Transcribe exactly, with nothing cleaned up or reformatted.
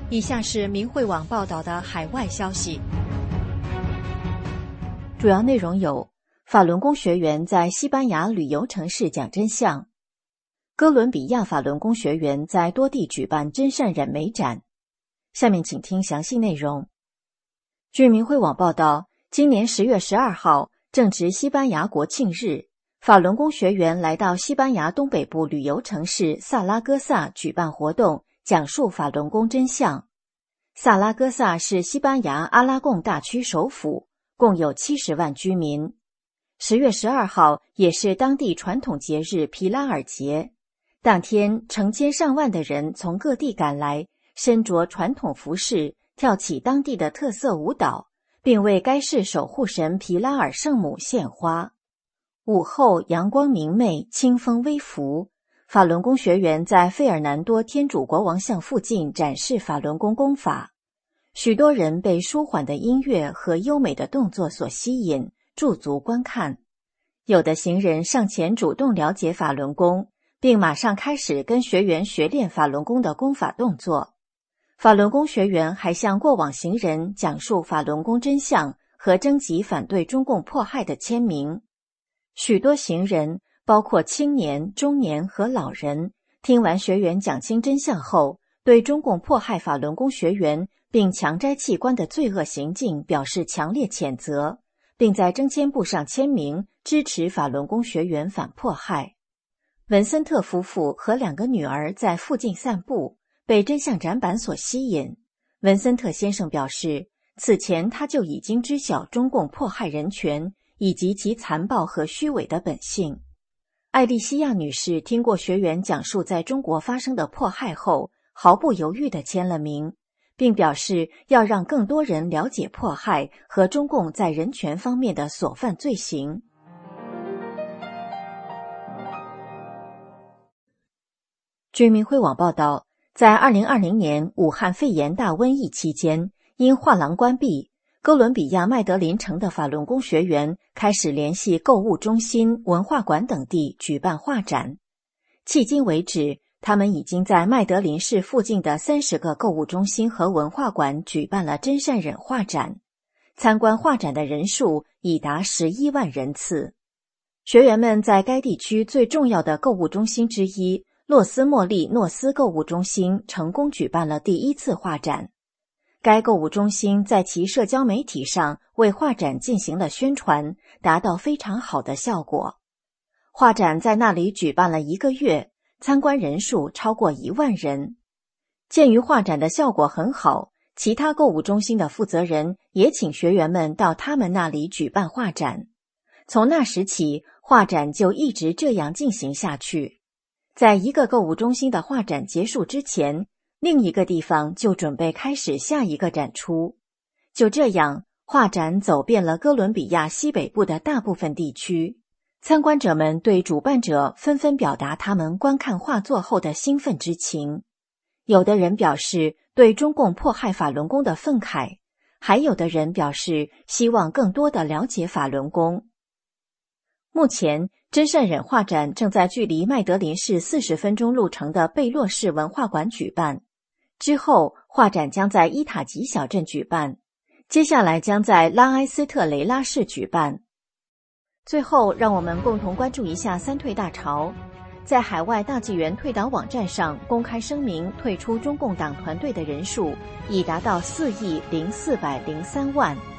以下是明慧网报道的海外消息， 主要内容有：法轮功学员在西班牙旅游城市讲真相；哥伦比亚法轮功学员在多地举办真善忍美展。下面请听详细内容。据明慧网报道，今年十月十二号正值西班牙国庆日，法轮功学员来到西班牙东北部旅游城市萨拉戈萨举办活动，讲述法轮功真相。萨拉戈萨是西班牙阿拉贡大区首府，共有七十万居民。十月十二号也是当地传统节日皮拉尔节，当天成千上万的人从各地赶来，身着传统服饰，跳起当地的特色舞蹈，并为该市守护神皮拉尔圣母献花。午后阳光明媚，清风微拂，法轮功学员在费尔南多天主国王像附近展示法轮功功法，许多人被舒缓的音乐和优美的动作所吸引，驻足观看。有的行人上前主动了解法轮功，并马上开始跟学员学练法轮功的功法动作。法轮功学员还向过往行人讲述法轮功真相和征集反对中共迫害的签名。许多行人，包括青年、中年和老人，听完学员讲清真相后，对中共迫害法轮功学员并强摘器官的罪恶行径表示强烈谴责，并在征签簿上签名，支持法轮功学员反迫害。文森特夫妇和两个女儿在附近散步，被真相展板所吸引。文森特先生表示，此前他就已经知晓中共迫害人权以及其残暴和虚伪的本性。艾丽西亚女士听过学员讲述在中国发生的迫害后，毫不犹豫地签了名，并表示要让更多人了解迫害和中共在人权方面的所犯罪行。据明慧网报道，在二零二零年武汉肺炎大瘟疫期间，因画廊关闭，哥伦比亚麦德林城的法轮功学员开始联系购物中心、文化馆等地举办画展。迄今为止，他们已经在麦德林市附近的三十个购物中心和文化馆举办了真善忍画展，参观画展的人数已达十一万人次。学员们在该地区最重要的购物中心之一洛斯莫利诺斯购物中心成功举办了第一次画展。该购物中心在其社交媒体上为画展进行了宣传，达到非常好的效果。画展在那里举办了一个月，参观人数超过一万人。鉴于画展的效果很好，其他购物中心的负责人也请学员们到他们那里举办画展。从那时起，画展就一直这样进行下去。在一个购物中心的画展结束之前，另一个地方就准备开始下一个展出。就这样，画展走遍了哥伦比亚西北部的大部分地区。参观者们对主办者纷纷表达他们观看画作后的兴奋之情。有的人表示对中共迫害法轮功的愤慨，还有的人表示希望更多地了解法轮功。目前，真善忍画展正在距离麦德林市四十分钟路程的贝洛市文化馆举办。之后，画展将在伊塔吉小镇举办，接下来将在拉埃斯特雷拉市举办。最后，让我们共同关注一下三退大潮。在海外大纪元退党网站上公开声明退出中共党团队的人数已达到四亿零四百零三万。